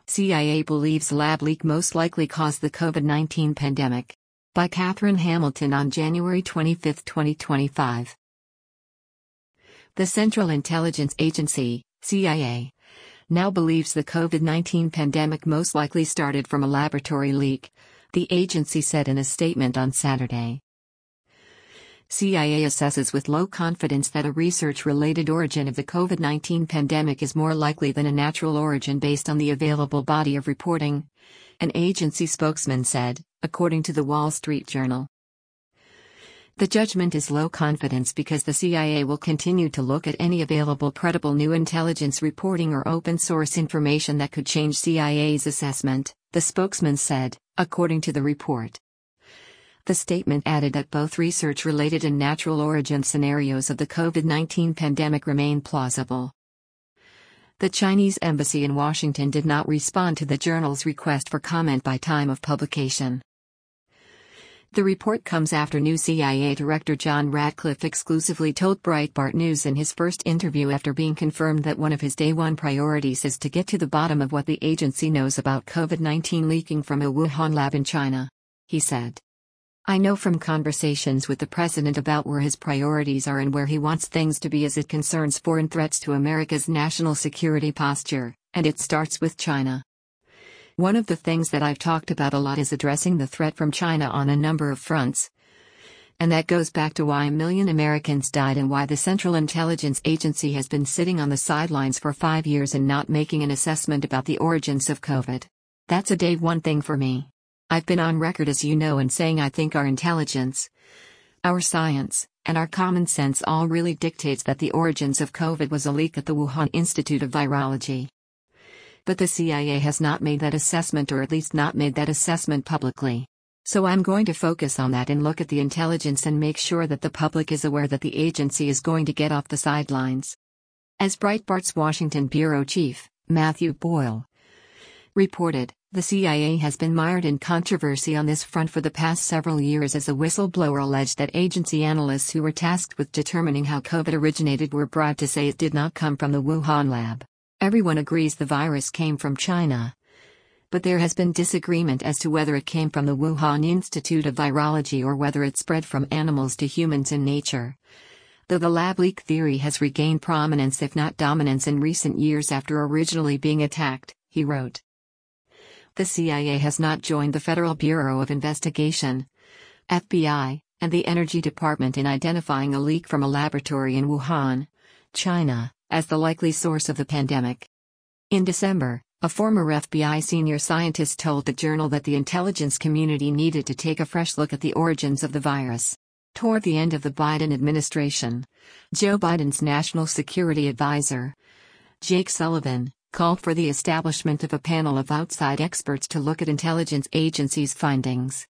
CIA believes lab leak most likely caused the COVID-19 pandemic. By Catherine Hamilton on January 25, 2025. The Central Intelligence Agency, CIA, now believes the COVID-19 pandemic most likely started from a laboratory leak, the agency said in a statement on Saturday. CIA assesses with low confidence that a research-related origin of the COVID-19 pandemic is more likely than a natural origin based on the available body of reporting, an agency spokesman said, according to the Wall Street Journal. The judgment is low confidence because the CIA will continue to look at any available credible new intelligence reporting or open source information that could change CIA's assessment, the spokesman said, according to the report. The statement added that both research-related and natural origin scenarios of the COVID-19 pandemic remain plausible. The Chinese embassy in Washington did not respond to the journal's request for comment by time of publication. The report comes after new CIA Director John Ratcliffe exclusively told Breitbart News in his first interview after being confirmed that one of his day one priorities is to get to the bottom of what the agency knows about COVID-19 leaking from a Wuhan lab in China. He said, "I know from conversations with the president about where his priorities are and where he wants things to be as it concerns foreign threats to America's national security posture, and it starts with China. One of the things that I've talked about a lot is addressing the threat from China on a number of fronts. And that goes back to why a million Americans died and why the Central Intelligence Agency has been sitting on the sidelines for 5 years and not making an assessment about the origins of COVID. That's a day one thing for me. I've been on record, as you know, in saying I think our intelligence, our science, and our common sense all really dictates that the origins of COVID was a leak at the Wuhan Institute of Virology. But the CIA has not made that assessment, or at least not made that assessment publicly. So I'm going to focus on that and look at the intelligence and make sure that the public is aware that the agency is going to get off the sidelines." As Breitbart's Washington bureau chief, Matthew Boyle, reported, the CIA has been mired in controversy on this front for the past several years as a whistleblower alleged that agency analysts who were tasked with determining how COVID originated were bribed to say it did not come from the Wuhan lab. Everyone agrees the virus came from China. But there has been disagreement as to whether it came from the Wuhan Institute of Virology or whether it spread from animals to humans in nature. Though the lab leak theory has regained prominence, if not dominance, in recent years after originally being attacked, he wrote. The CIA has not joined the Federal Bureau of Investigation, FBI, and the Energy Department in identifying a leak from a laboratory in Wuhan, China, as the likely source of the pandemic. In December, a former FBI senior scientist told the Journal that the intelligence community needed to take a fresh look at the origins of the virus. Toward the end of the Biden administration, Joe Biden's national security advisor, Jake Sullivan, called for the establishment of a panel of outside experts to look at intelligence agencies' findings.